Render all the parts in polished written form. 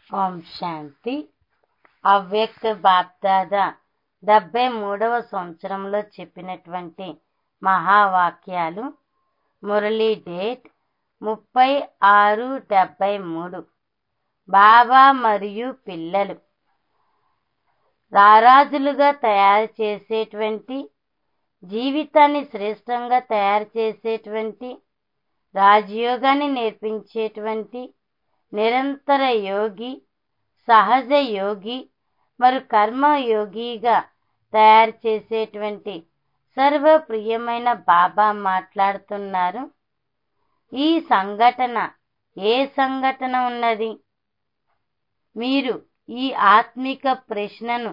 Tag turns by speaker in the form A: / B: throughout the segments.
A: ఓం శాంతి. అవ్యక్త బాప్దాదా 73వ సంవత్సరంలో చెప్పినటువంటి మహావాక్యాలు. మురళీ డేట్ 36/73. బాబా మరియు పిల్లలు రారాజులుగా తయారు చేసేటువంటి, జీవితాన్ని శ్రేష్టంగా తయారు చేసేటువంటి, రాజయోగాన్ని నేర్పించేటువంటి నిరంతర యోగి, సహజ యోగి మరియు కర్మయోగిగా తయారు చేసేటువంటి సర్వప్రియమైన బాబా మాట్లాడుతున్నారు. ఈ సంఘటన ఏ సంఘటన ఉన్నది? మీరు ఈ ఆత్మిక ప్రశ్నను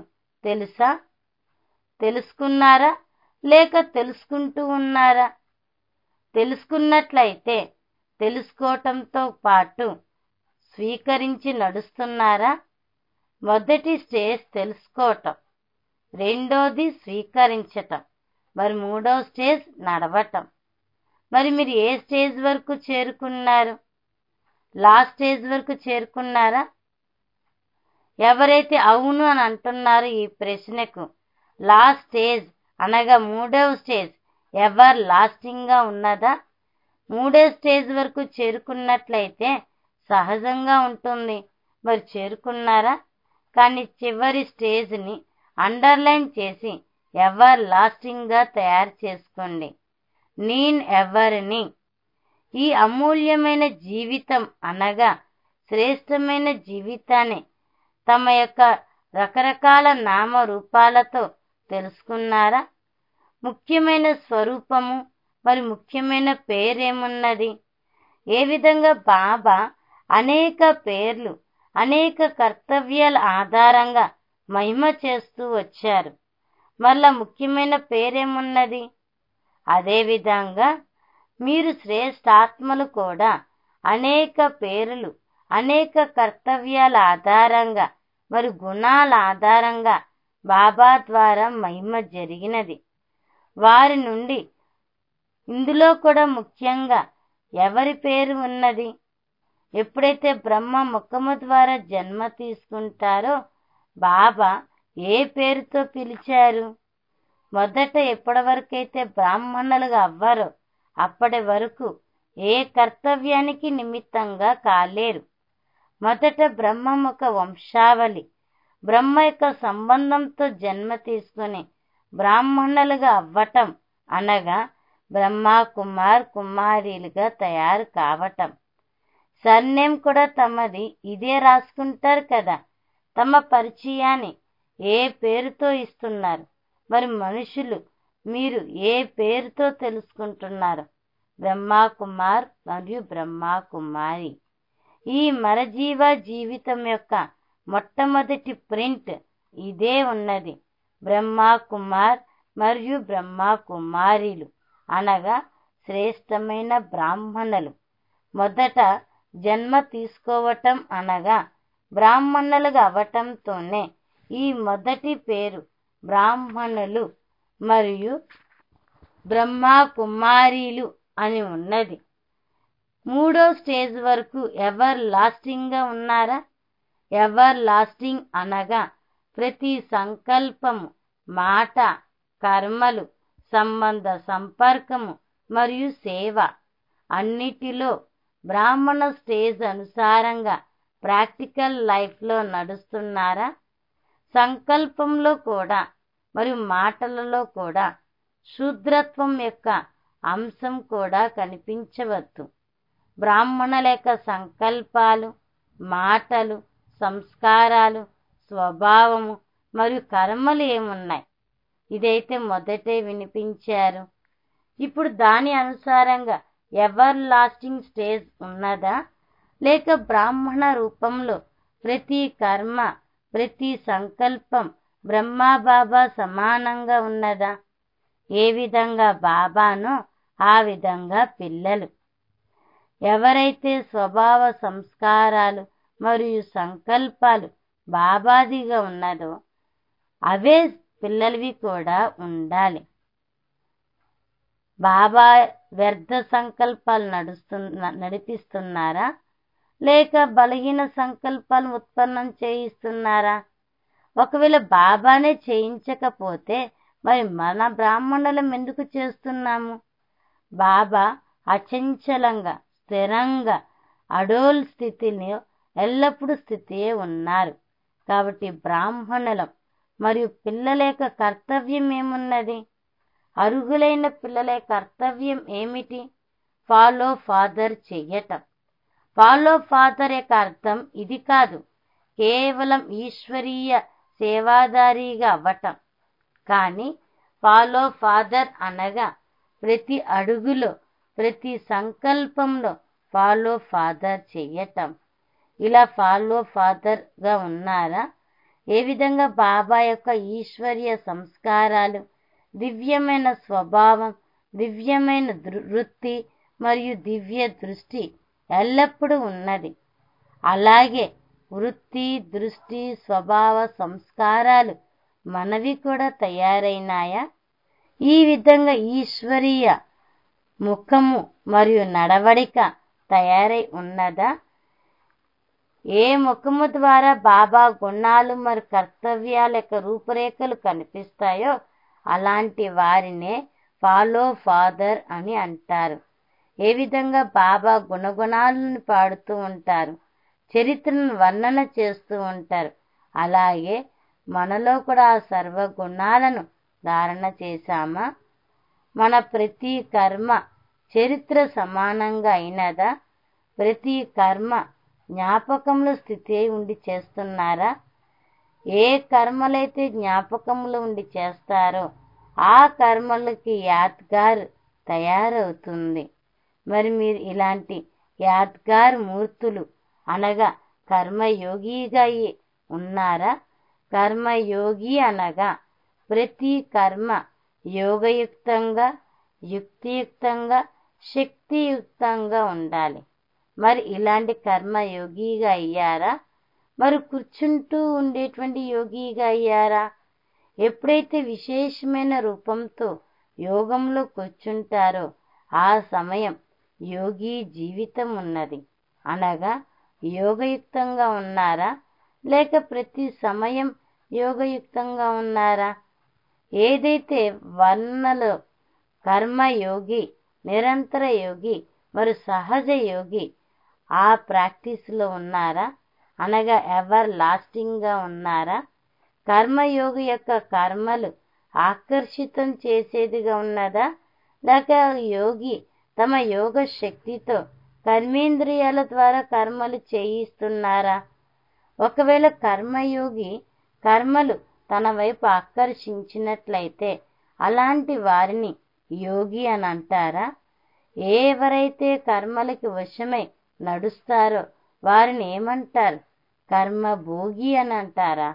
A: తెలుసుకున్నారా లేక తెలుసుకుంటూ ఉన్నారా? తెలుసుకున్నట్లయితే తెలుసుకోవటంతో పాటు స్వీకరించి నడుస్తున్నారా? మొదటి స్టేజ్ తెలుసుకోవటం, రెండోది స్వీకరించటం, మరి మూడవ స్టేజ్ నడవటం. మరి మీరు ఏ స్టేజ్ వరకు చేరుకున్నారు? లాస్ట్ స్టేజ్ వరకు చేరుకున్నారా? ఎవరైతే అవును అని అంటున్నారో ఈ ప్రశ్నకు, లాస్ట్ స్టేజ్ అనగా మూడవ స్టేజ్ ఎవర్ లాస్టింగ్ గా ఉన్నదా? మూడో స్టేజ్ వరకు చేరుకున్నట్లయితే సహజంగా ఉంటుంది. మరి చేరుకున్నారా? కానీ చివరి స్టేజ్ని అండర్లైన్ చేసి ఎవర్ లాస్టింగ్ గా తయారు చేసుకోండి. నేను ఎవరిని? ఈ అమూల్యమైన జీవితం అనగా శ్రేష్టమైన జీవితాన్ని తమ యొక్క రకరకాల నామరూపాలతో తెలుసుకున్నారా? ముఖ్యమైన స్వరూపము మరి ముఖ్యమైన పేరేమున్నది? ఏ విధంగా బాబా అనేక పేర్లు, అనేక కర్తవ్యాల ఆధారంగా మహిమ చేస్తూ వచ్చారు. మళ్ళా ముఖ్యమైన పేరేమున్నది? అదేవిధంగా మీరు శ్రేష్టాత్మలు కూడా అనేక పేర్లు, అనేక కర్తవ్యాల ఆధారంగా మరి గుణాల ఆధారంగా బాబా ద్వారా మహిమ జరిగినది. వారి నుండి ఇందులో కూడా ముఖ్యంగా ఎవరి పేరు ఉన్నది? ఎప్పుడైతే బ్రహ్మ ముఖము ద్వారా జన్మ తీసుకుంటారో బాబా ఏ పేరుతో పిలిచారు? మొదట ఎప్పటి వరకైతే బ్రాహ్మణులుగా అవ్వరో అప్పటి వరకు ఏ కర్తవ్యానికి నిమిత్తంగా కాలేరు. మొదట బ్రహ్మముఖ వంశావళి, బ్రహ్మ యొక్క సంబంధంతో జన్మ తీసుకుని బ్రాహ్మణులుగా అవ్వటం అనగా బ్రహ్మ కుమార్ కుమారీలుగా తయారు కావటం. సర్నేమ్ కూడా తమది ఇదే రాసుకుంటారు కదా. తమ పరిచయాన్ని ఏ పేరుతో ఇస్తున్నారు? మరి మనుషులు మీరు ఏ పేరుతో తెలుసుకుంటున్నారు? బ్రహ్మా కుమార్ మరియు బ్రహ్మా కుమారి. ఈ మరజీవ జీవితం యొక్క మొట్టమొదటి ప్రింట్ ఇదే ఉన్నది. బ్రహ్మా కుమార్ మరియు బ్రహ్మా కుమారీలు అనగా శ్రేష్టమైన బ్రాహ్మణులు. మొదట జన్మ తీసుకోవటం అనగా బ్రాహ్మణులుగా అవటంతోనే ఈ మొదటి పేరు బ్రాహ్మణులు మరియు బ్రహ్మా కుమారీలు అని ఉన్నది. మూడో స్టేజ్ వరకు ఎవర్ లాస్టింగ్ గా ఉన్నారా? ఎవర్ లాస్టింగ్ అనగా ప్రతి సంకల్పము, మాట, కర్మలు, సంబంధ సంపర్కము మరియు సేవ అన్నిటిలో బ్రాహ్మణ స్టేజ్ అనుసారంగా ప్రాక్టికల్ లైఫ్లో నడుస్తున్నారా? సంకల్పంలో కూడా మరియు మాటలలో కూడా శూద్రత్వం యొక్క అంశం కూడా కనిపించవద్దు. బ్రాహ్మణుల యొక్క సంకల్పాలు, మాటలు, సంస్కారాలు, స్వభావము మరియు కర్మలు ఏమున్నాయి? ఇదైతే మొదటే వినిపించారు. ఇప్పుడు దాని అనుసారంగా ఎవర్ లాస్టింగ్ స్టేజ్ ఉన్నదా? లేక బ్రాహ్మణ రూపంలో ప్రతి కర్మ, ప్రతి సంకల్పం బ్రహ్మా బాబా సమానంగా ఉన్నదా? ఏ విధంగా బాబానో ఆ విధంగా పిల్లలు. ఎవరైతే స్వభావ సంస్కారాలు మరియు సంకల్పాలు బాబాదిగా ఉన్నదో అవే పిల్లలవి కూడా ఉండాలి. బాబా వ్యర్థ సంకల్పాలు నడిపిస్తున్నారా? లేక బలహీన సంకల్పాలను ఉత్పన్నం చేయిస్తున్నారా? ఒకవేళ బాబానే చేయించకపోతే మరి మన బ్రాహ్మణులం ఎందుకు చేస్తున్నాము? బాబా అచంచలంగా, స్థిరంగా, అడోల్ స్థితిలో ఎల్లప్పుడూ స్థితియే ఉన్నారు. కాబట్టి బ్రాహ్మణులం మరియు పిల్లల యొక్క కర్తవ్యం ఏమున్నది? అర్హులైన పిల్లల కర్తవ్యం ఏమిటి? ఫాలో ఫాదర్ చెయ్యటం. ఫాలో ఫాదర్ యొక్క అర్థం ఇది కాదు, కేవలం ఈశ్వరీయ సేవాదారిగా అవ్వటం. కానీ ఫాలో ఫాదర్ అనగా ప్రతి అడుగులో, ప్రతి సంకల్పంలో ఫాలో ఫాదర్ చెయ్యటం. ఇలా ఫాలో ఫాదర్గా ఉన్నారా? ఏ విధంగా బాబా యొక్క ఈశ్వరీయ సంస్కారాలు, దివ్యమైన స్వభావం, దివ్యమైన వృత్తి మరియు దివ్య దృష్టి ఎల్లప్పుడూ ఉన్నది. అలాగే వృత్తి, దృష్టి, స్వభావ సంస్కారాలు మనవి కూడా తయారైనాయా? ఈ విధంగా ఈశ్వరీయ ముఖము మరియు నడవడిక తయారై ఉన్నదా? ఏ ముఖము ద్వారా బాబా గుణాలు మరియు కర్తవ్యాల యొక్క రూపురేఖలు కనిపిస్తాయో అలాంటి వారినే ఫాలో ఫాదర్ అని అంటారు. ఏ విధంగా బాబా గుణగుణాలను పాడుతూ ఉంటారు, చరిత్రను వర్ణన చేస్తూ ఉంటారు. అలాగే మనలో కూడా ఆ సర్వగుణాలను ధారణ చేశామా? మన ప్రతి కర్మ చరిత్ర సమానంగా అయినదా? ప్రతి కర్మ జ్ఞాపకంలో స్థితి అయి ఉండి చేస్తున్నారా? ఏ కర్మలైతే జ్ఞాపకంలో ఉండి చేస్తారో ఆ కర్మలకి యాద్గార్ తయారవుతుంది. మరి మీరు ఇలాంటి యాద్గార్ మూర్తులు అనగా కర్మయోగిగా ఉన్నారా? కర్మయోగి అనగా ప్రతి కర్మ యోగయుక్తంగా, యుక్తియుక్తంగా, శక్తియుక్తంగా ఉండాలి. మరి ఇలాంటి కర్మయోగిగా అయ్యారా? మరి కూర్చుంటూ ఉండేటువంటి యోగిగా అయ్యారా? ఎప్పుడైతే విశేషమైన రూపంతో యోగంలో కూర్చుంటారో ఆ సమయం యోగి జీవితం ఉన్నది. అనగా యోగయుక్తంగా ఉన్నారా? లేక ప్రతి సమయం యోగయుక్తంగా ఉన్నారా? ఏదైతే వర్ణలో కర్మయోగి, నిరంతర యోగి మరి సహజ యోగి ఆ ప్రాక్టీస్లో ఉన్నారా? అనగా ఎవర్ లాస్టింగ్గా ఉన్నారా? కర్మయోగి యొక్క కర్మలు ఆకర్షితం చేసేదిగా ఉన్నదా? లేక యోగి తమ యోగ శక్తితో కర్మేంద్రియాల ద్వారా కర్మలు చేయిస్తున్నారా? ఒకవేళ కర్మయోగి కర్మలు తన వైపు ఆకర్షించినట్లయితే అలాంటి వారిని యోగి అని అంటారా? ఎవరైతే కర్మలకి వశమై నడుస్తారో వారిని ఏమంటారు? కర్మభోగి అని అంటారా?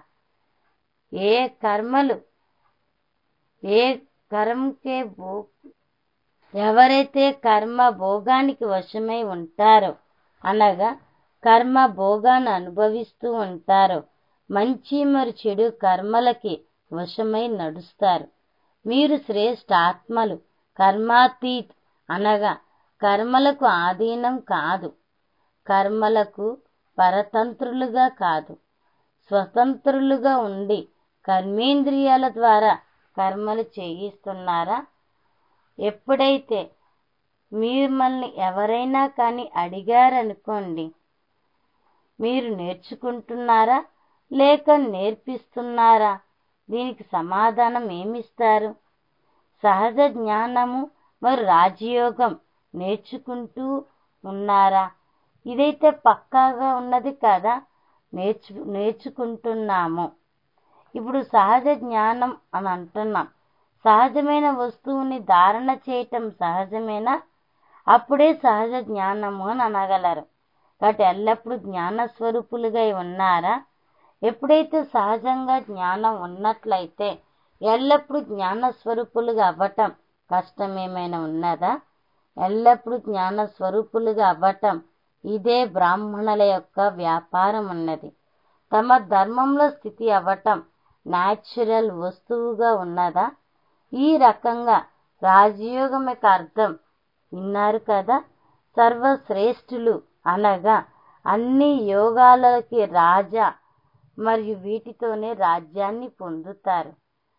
A: ఎవరైతే కర్మ భోగానికి వశమై ఉంటారో అనగా కర్మ భోగాన్ని అనుభవిస్తూ ఉంటారో మంచి మరియు చెడు కర్మలకి వశమై నడుస్తారు. మీరు శ్రేష్ఠ ఆత్మలు, కర్మాతీత్ అనగా కర్మలకు ఆధీనం కాదు, కర్మలకు పరతంత్రులుగా కాదు, స్వతంత్రులుగా ఉండి కర్మేంద్రియాల ద్వారా కర్మలు చేయిస్తున్నారా? ఎప్పుడైతే మిమ్మల్ని ఎవరైనా కానీ అడిగారనుకోండి, మీరు నేర్చుకుంటున్నారా లేక నేర్పిస్తున్నారా? దీనికి సమాధానం ఏమిస్తారు? సహజ జ్ఞానము మరియు రాజయోగం నేర్చుకుంటూ ఉన్నారా? ఇదైతే పక్కాగా ఉన్నది కదా, నేర్చుకుంటున్నాము. ఇప్పుడు సహజ జ్ఞానం అని అంటున్నాం. సహజమైన వస్తువుని ధారణ చేయటం సహజమేనా? అప్పుడే సహజ జ్ఞానము అని అనగలరు. కాబట్టి ఎల్లప్పుడూ జ్ఞాన స్వరూపులుగా ఉన్నారా? ఎప్పుడైతే సహజంగా జ్ఞానం ఉన్నట్లయితే ఎల్లప్పుడూ జ్ఞాన స్వరూపులుగా అవ్వటం కష్టమేమైనా ఉన్నదా? ఎల్లప్పుడూ జ్ఞాన స్వరూపులుగా అవ్వటం ఇదే బ్రాహ్మణుల యొక్క వ్యాపారం ఉన్నది. తమ ధర్మంలో స్థితి అవ్వటం న్యాచురల్ వస్తువుగా ఉన్నదా? ఈ రకంగా రాజయోగం యొక్క అర్థం విన్నారు కదా. సర్వశ్రేష్ఠులు అనగా అన్ని యోగాలకి రాజా మరియు వీటితోనే రాజ్యాన్ని పొందుతారు.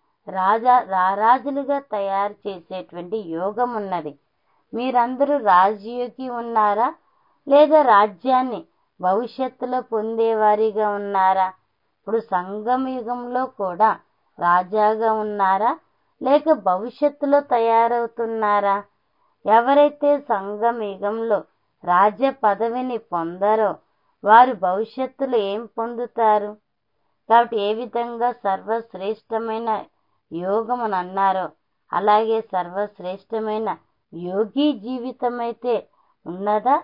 A: రారాజులుగా తయారు చేసేటువంటి యోగం ఉన్నది. మీరందరూ రాజయోగి ఉన్నారా, లేదా రాజ్యాన్ని భవిష్యత్తులో పొందేవారిగా ఉన్నారా? ఇప్పుడు సంగమ యుగంలో కూడా రాజాగా ఉన్నారా, లేక భవిష్యత్తులో తయారవుతున్నారా? ఎవరైతే సంగమ యుగంలో రాజ్య పదవిని పొందరో వారు భవిష్యత్తులో ఏం పొందుతారు? కాబట్టి ఏ విధంగా సర్వశ్రేష్టమైన యోగం అని అన్నారో అలాగే సర్వశ్రేష్టమైన యోగి జీవితం అయితే ఉన్నదా?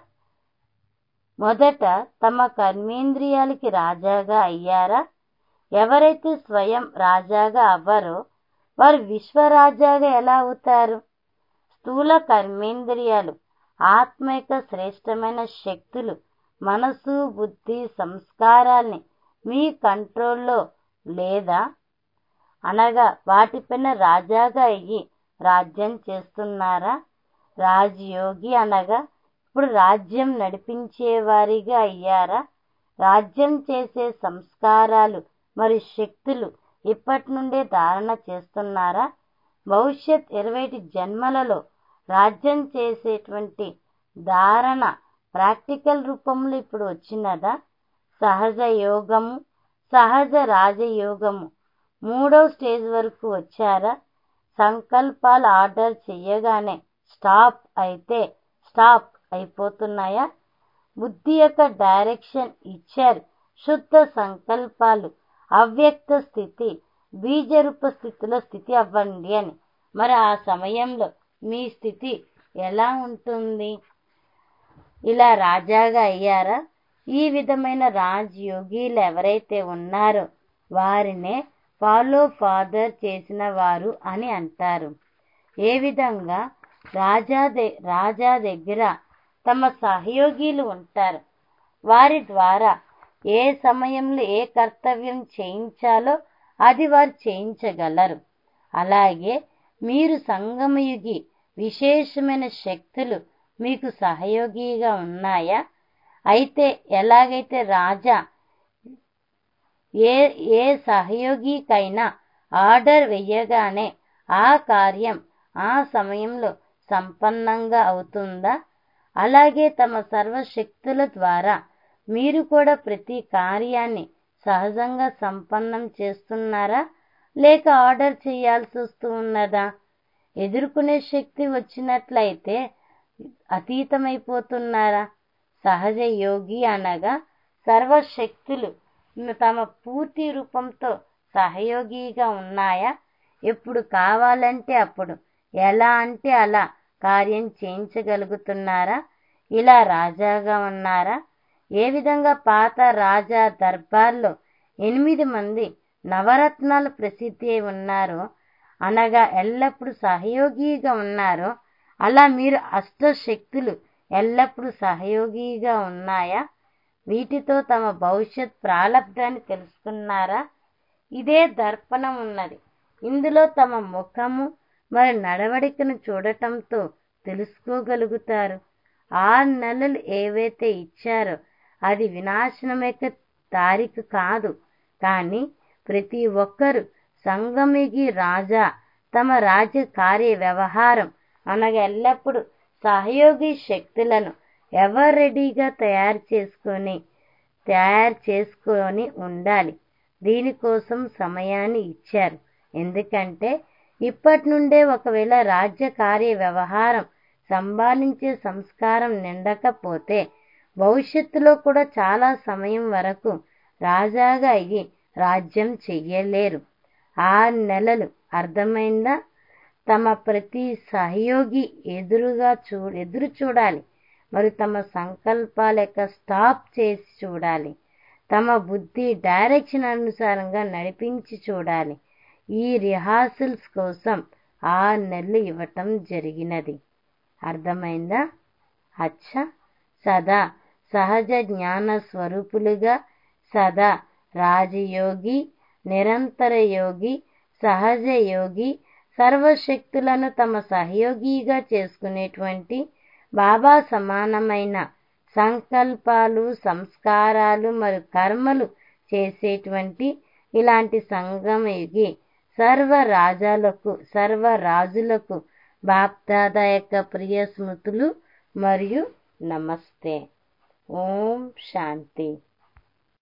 A: మొదట తమ కర్మేంద్రియాలకి రాజాగా అయ్యారా? ఎవరైతే స్వయం రాజాగా అవ్వరో వారు విశ్వరాజాగా ఎలా అవుతారు? స్థూల కర్మేంద్రియాలు, ఆత్మిక శ్రేష్టమైన శక్తులు, మనసు, బుద్ధి, సంస్కారాల్ని మీ కంట్రోల్లో లేదా అనగా వాటిపైన రాజాగా అయ్యి రాజ్యం చేస్తున్నారా? రాజయోగి అనగా ఇప్పుడు రాజ్యం నడిపించేవారిగా అయ్యారా? రాజ్యం చేసే సంస్కారాలు మరియు శక్తులు ఇప్పటి నుండే ధారణ చేస్తున్నారా? భవిష్యత్ 20 జన్మలలో రాజ్యం చేసేటువంటి ధారణ ప్రాక్టికల్ రూపంలో ఇప్పుడు వచ్చినదా? సహజ యోగము, సహజ రాజయోగము 3వ స్టేజ్ వరకు వచ్చారా? సంకల్పాలు ఆర్డర్ చెయ్యగానే స్టాప్ అయితే స్టాప్ అయిపోతున్నాయా? బుద్ధి యొక్క డైరెక్షన్ ఇచ్చారు. శుద్ధ సంకల్పాలు, అవ్యక్త స్థితి, బీజరూప స్థితిలో స్థితి అవ్వండి అని. మరి ఆ సమయంలో మీ స్థితి ఎలా ఉంటుంది? ఇలా రాజాగా అయ్యారా? ఈ విధమైన రాజయోగిలు ఎవరైతే ఉన్నారో వారినే ఫాలో ఫాదర్ చేసిన వారు అని అంటారు. ఏ విధంగా రాజా దగ్గర తమ సహయోగిలు ఉంటారు. వారి ద్వారా ఏ సమయంలో ఏ కర్తవ్యం చేయించాలో అది వారు చేయించగలరు. అలాగే మీరు సంగమయుగి విశేషమైన శక్తులు మీకు సహయోగిగా ఉన్నాయా? అయితే ఎలాగైతే రాజా ఏ సహయోగికైనా ఆర్డర్ వెయ్యగానే ఆ కార్యం ఆ సమయంలో సంపన్నంగా అవుతుందా? అలాగే తమ సర్వశక్తుల ద్వారా మీరు కూడా ప్రతి కార్యాన్ని సహజంగా సంపన్నం చేస్తున్నారా, లేక ఆర్డర్ చేయాల్సి వస్తూ ఉన్నదా? ఎదుర్కొనే శక్తి వచ్చినట్లయితే అతీతమైపోతున్నారా? సహజ యోగి అనగా సర్వశక్తులు తమ పూర్తి రూపంతో సహయోగిగా ఉన్నాయా? ఎప్పుడు కావాలంటే అప్పుడు, ఎలా అంటే అలా కార్యం చేయించగలుగుతున్నారా? ఇలా రాజాగా ఉన్నారా? ఏ విధంగా పాత రాజా దర్బార్లో 8 మంది నవరత్నాలు ప్రసిద్ధి అయి ఉన్నారో అనగా ఎల్లప్పుడూ సహయోగిగా ఉన్నారో అలా మీరు అష్టశక్తులు ఎల్లప్పుడూ సహయోగిగా ఉన్నాయా? వీటితో తమ భవిష్యత్ ప్రాలబ్ధాన్ని తెలుసుకున్నారా? ఇదే దర్పణం ఉన్నది. ఇందులో తమ ముఖము మరి నడవడికను చూడటంతో తెలుసుకోగలుగుతారు. 6 నెలలు ఏవైతే ఇచ్చారో అది వినాశనం యొక్క తారీఖు కాదు. కానీ ప్రతి ఒక్కరు సంగమిగి రాజా తమ రాజ్య కార్య వ్యవహారం అనగా ఎల్లప్పుడూ సహయోగి శక్తులను ఎవరు రెడీగా తయారు చేసుకొని ఉండాలి. దీనికోసం సమయాన్ని ఇచ్చారు. ఎందుకంటే ఇప్పటి నుండే ఒకవేళ రాజ్య కార్య వ్యవహారం సంభాళించే సంస్కారం నిండకపోతే భవిష్యత్తులో కూడా చాలా సమయం వరకు రాజాగా అయ్యి రాజ్యం చెయ్యలేరు. 6 నెలలు అర్థమైందా? తమ ప్రతి సహయోగి ఎదురు చూడాలి. మరి తమ సంకల్పాల యొక్క స్టాప్ చేసి చూడాలి. తమ బుద్ధి డైరెక్షన్ అనుసారంగా నడిపించి చూడాలి. ఈ రిహార్సల్స్ కోసం 6 నెలలు ఇవ్వటం జరిగినది. అర్థమైందా? అచ్చా, సదా సహజ జ్ఞాన స్వరూపులుగా సదా రాజయోగి, నిరంతర యోగి, సహజ యోగి, సర్వశక్తులను తమ సహయోగిగా చేసుకునేటువంటి బాబా సమానమైన సంకల్పాలు, సంస్కారాలు మరియు కర్మలు చేసేటువంటి ఇలాంటి సంగమయుగి సర్వరాజులకు బాప్దాదా యొక్క ప్రియ స్మృతులు మరియు నమస్తే. ఓం శాంతి.